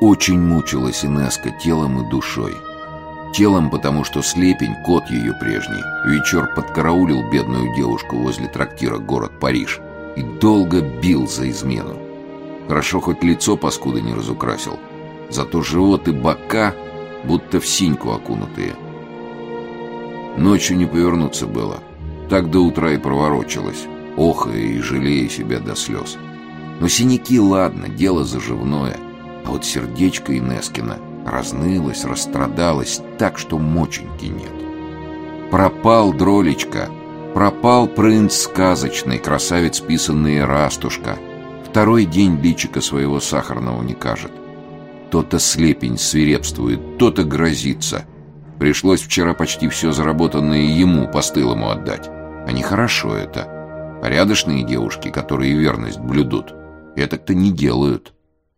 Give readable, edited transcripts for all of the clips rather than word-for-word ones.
Очень мучилась Инесска телом и душой. Телом, потому что Слепень, кот ее прежний, вечер подкараулил бедную девушку возле трактира «Город Париж» и долго бил за измену. Хорошо хоть лицо паскуда не разукрасил, зато живот и бока будто в синьку окунутые. Ночью не повернуться было. Так до утра и проворочилась, охая и жалея себя до слез. Но синяки, ладно, дело заживное. А вот сердечко Инескина разнылось, расстрадалось так, что моченьки нет. Пропал Дролечка, пропал принц сказочный, красавец писанный Эрастушка. Второй день личика своего сахарного не кажет. То-то Слепень свирепствует, то-то грозится. Пришлось вчера почти все заработанное ему постылому отдать. А нехорошо это. Порядочные девушки, которые верность блюдут, этак-то не делают.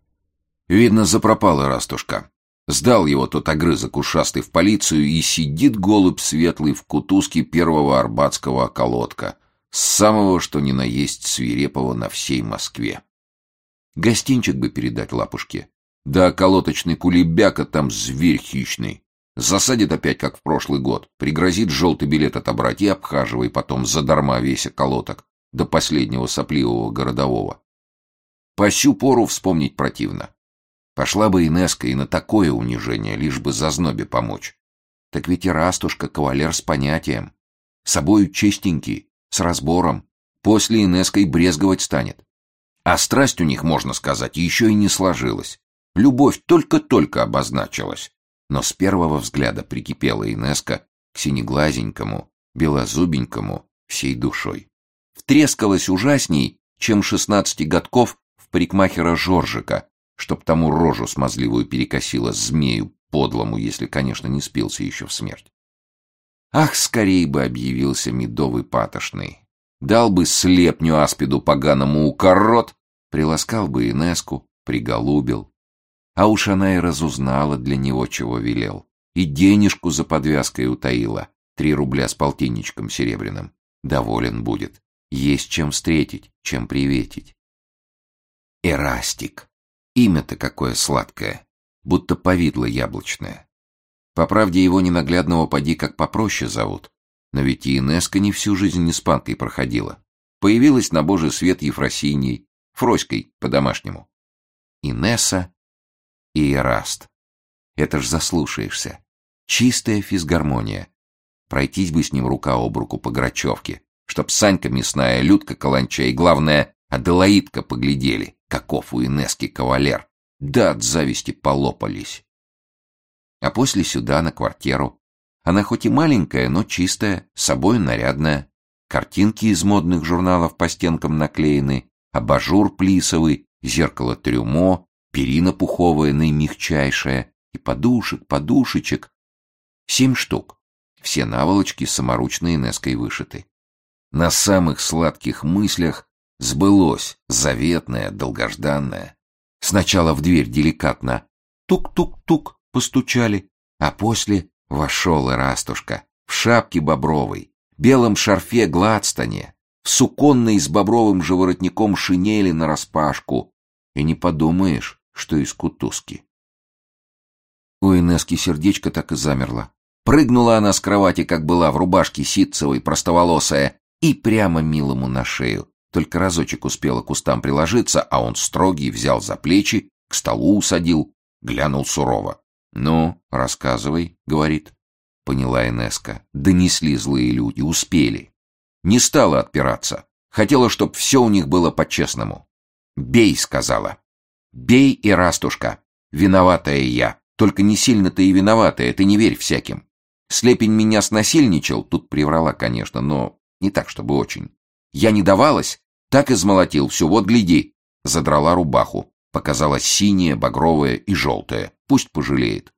Видно, запропал Эрастушка. Сдал его тот огрызок ушастый в полицию, и сидит голубь светлый в кутузке первого арбатского околотка, с самого что ни на есть свирепого на всей Москве. Гостинчик бы передать лапушке. Да околоточный кулебяка там зверь хищный. Засадит опять, как в прошлый год, пригрозит желтый билет отобрать и обхаживай потом задарма весь околоток до последнего сопливого городового. По сю пору вспомнить противно. Пошла бы Инесска и на такое унижение, лишь бы зазнобе помочь. Так ведь Эрастушка кавалер с понятием. Собою чистенький, с разбором. После Инесской брезговать станет. А страсть у них, можно сказать, еще и не сложилась. Любовь только-только обозначилась. Но с первого взгляда прикипела Инесска к синеглазенькому, белозубенькому всей душой. Втрескалась ужасней, чем 16 годков в парикмахера Жоржика, чтоб тому рожу смазливую перекосила змею подлому, если, конечно, не спился еще в смерть. Ах, скорей бы объявился медовый патошный. Дал бы слепню аспиду поганому укорот, приласкал бы Инеску, приголубил. А уж она и разузнала для него, чего велел. И денежку за подвязкой утаила, 3 рубля с полтинничком серебряным. Доволен будет. Есть чем встретить, чем приветить. Эрастик. Имя-то какое сладкое, будто повидло яблочное. По правде его ненаглядного поди как попроще зовут. Но ведь и Инесска не всю жизнь неспанкой проходила. Появилась на божий свет Ефросиньей, Фроськой по-домашнему. Инесса и Эраст. Это ж заслушаешься. Чистая физгармония. Пройтись бы с ним рука об руку по Грачевке, чтоб Санька мясная, Людка каланча и, главное, Аделаидка поглядели, каков у Инесски кавалер. Да от зависти полопались. А после сюда, на квартиру. Она хоть и маленькая, но чистая, с собой нарядная. Картинки из модных журналов по стенкам наклеены, абажур плисовый, зеркало трюмо, перина пуховая, наимягчайшая, и подушечек. 7 штук. Все наволочки саморучно Инесской вышиты. На самых сладких мыслях сбылось заветное, долгожданное. Сначала в дверь деликатно тук-тук-тук постучали, а после вошел Эрастушка в шапке бобровой, белом шарфе Гладстоне, в суконной с бобровым же воротником шинели нараспашку. И не подумаешь, что из кутузки. У Инесски сердечко так и замерло. Прыгнула она с кровати, как была, в рубашке ситцевой, простоволосая, и прямо милому на шею. Только разочек успела к кустам приложиться, а он строгий взял за плечи, к столу усадил, глянул сурово. «Ну, рассказывай», — говорит. Поняла Инесска. Донесли злые люди, успели. Не стала отпираться. Хотела, чтоб все у них было по-честному. «Бей», — сказала. «Бей, Эрастушка. Виноватая я. Только не сильно-то и виноватая, ты не верь всяким. Слепень меня снасильничал», тут приврала, конечно, но не так, чтобы очень. «Я не давалась, так измолотил все, вот гляди». Задрала рубаху. Показалась синяя, багровая и желтая. Пусть пожалеет.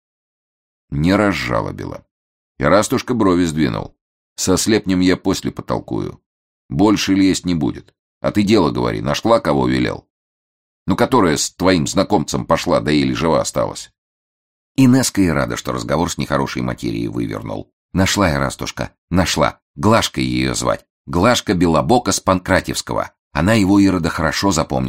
Не разжалобила. Эрастушка брови сдвинул. «Со Слепнем я после потолкую. Больше лезть не будет. А ты дело говори, нашла, кого велел? Ну, которая с твоим знакомцем пошла, да еле жива осталась». Инесска и рада, что разговор с нехорошей материей вывернул. «Нашла, Эрастушка, нашла. Глашкой ее звать. Глашка Белобока с Панкратевского. Она его, Ирода, хорошо запомнила.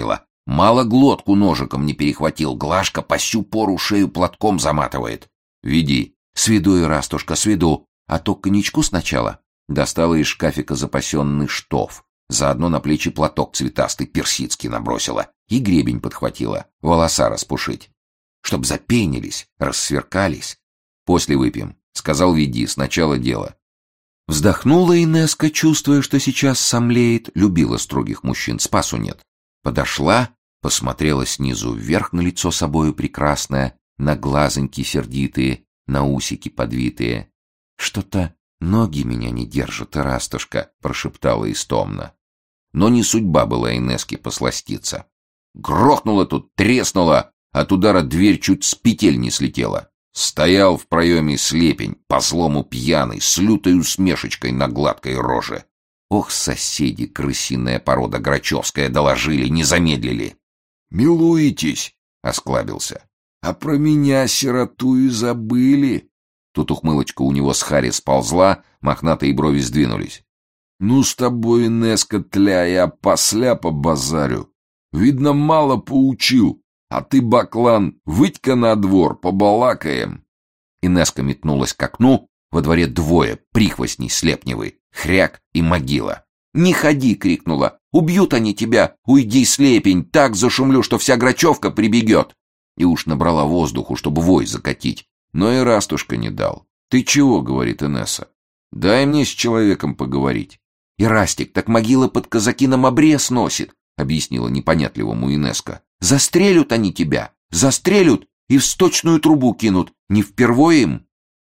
Мало глотку ножиком не перехватил, Глашка по сю пору шею платком заматывает. Веди. Сведу, Ирастушка, сведу. А то коньячку сначала. Достала из шкафика запасенный штоф. Заодно на плечи платок цветастый персидский набросила. И гребень подхватила. Волоса распушить. Чтоб запенились, рассверкались. После выпьем. Сказал, веди, сначала дело. Вздохнула Инеска, чувствуя, что сейчас сомлеет. Любила строгих мужчин, спасу нет. Подошла, посмотрела снизу вверх на лицо собою прекрасное, на глазоньки сердитые, на усики подвитые. «Что-то ноги меня не держат, Ирастушка», — прошептала истомно. Но не судьба была Инеске посластиться. Грохнула тут, треснула, от удара дверь чуть с петель не слетела. Стоял в проеме слепень, по-злому пьяный, с лютой усмешечкой на гладкой роже. Ох, соседи, крысиная порода грачевская, доложили, не замедлили. «Милуетесь», — осклабился. «А про меня, сироту, и забыли». Тут ухмылочка у него с хари сползла, мохнатые брови сдвинулись. «Ну, с тобой, Инеска, тля, я посля по базарю. Видно, мало поучил, а ты, баклан, выйдь-ка на двор, побалакаем». Инеска метнулась к окну, во дворе двое, прихвостней слепневый, хряк и могила. «Не ходи!» — крикнула. «Убьют они тебя! Уйди, слепень! Так зашумлю, что вся Грачевка прибегет!» И уж набрала воздуху, чтобы вой закатить. Но и Растушка не дал. «Ты чего?» — говорит Инесса. «Дай мне с человеком поговорить». «И Растик, так могила под казакином обрез носит!» — объяснила непонятливому Инеска. «Застрелют они тебя! Застрелют и в сточную трубу кинут! Не впервой им!»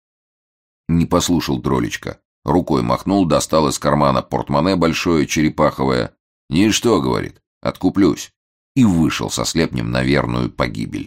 Не послушал Дролечка. Рукой махнул, достал из кармана портмоне большое, черепаховое. «Ничто», — говорит, — «откуплюсь». И вышел со слепнем на верную погибель.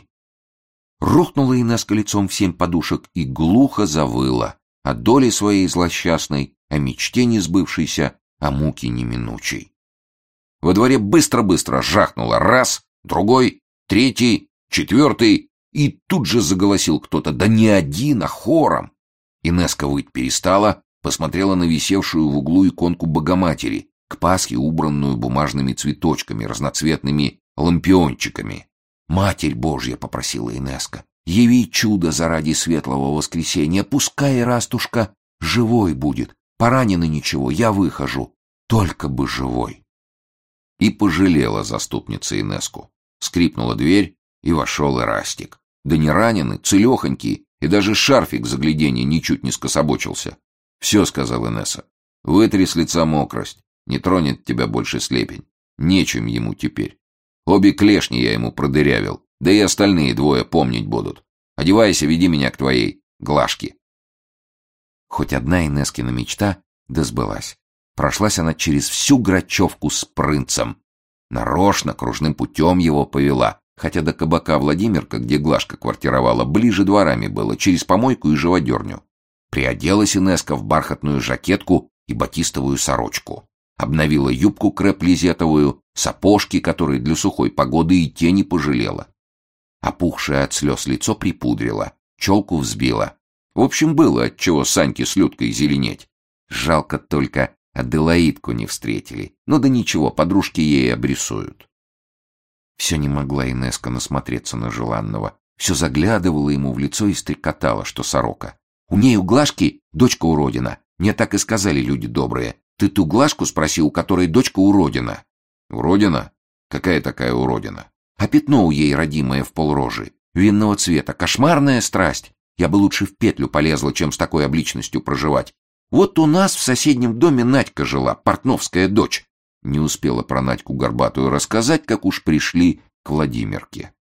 Рухнула Инеска лицом в 7 подушек и глухо завыла о доле своей злосчастной, о мечте несбывшейся, о муке неминучей. Во дворе быстро-быстро жахнуло раз, другой, третий, четвертый, и тут же заголосил кто-то, да не один, а хором. Инеска выть перестала, посмотрела на висевшую в углу иконку Богоматери, к Пасхе убранную бумажными цветочками, разноцветными лампиончиками. «Матерь Божья!» — попросила Инеска. «Яви чудо заради светлого воскресенья, пускай Растушка живой будет. Поранено ничего, я выхожу. Только бы живой!» И пожалела заступница Инеску. Скрипнула дверь, и вошел Ирастик. Да не раненый, целехонький, и даже шарфик загляденья ничуть не скособочился. «Все», — сказал Инесса, — «вытри с лица мокрость, не тронет тебя больше слепень. Нечем ему теперь. Обе клешни я ему продырявил, да и остальные двое помнить будут. Одевайся, веди меня к твоей Глашке». Хоть одна Инескина мечта, да сбылась. Прошлась она через всю Грачевку с принцем. Нарочно, кружным путем его повела, хотя до кабака Владимирка, где Глашка квартировала, ближе дворами было, через помойку и живодерню. Приоделась Инеска в бархатную жакетку и батистовую сорочку. Обновила юбку креп-лизетовую, сапожки, которые для сухой погоды и тени пожалела. Опухшее от слез лицо припудрила, челку взбила. В общем, было отчего Саньке с Людкой зеленеть. Жалко только, Аделаидку не встретили. Ну да ничего, подружки ей обрисуют. Все не могла Инеска насмотреться на желанного. Все заглядывала ему в лицо и стрекотала, что сорока. «У ней, у Глашки, дочка уродина. Мне так и сказали люди добрые. Ты ту Глашку спроси, у которой дочка уродина». «Уродина? Какая такая уродина?» «А пятно у ей родимое в полрожи, винного цвета. Кошмарная страсть. Я бы лучше в петлю полезла, чем с такой обличностью проживать. Вот у нас в соседнем доме Надька жила, портновская дочь». Не успела про Надьку горбатую рассказать, как уж пришли к Владимирке.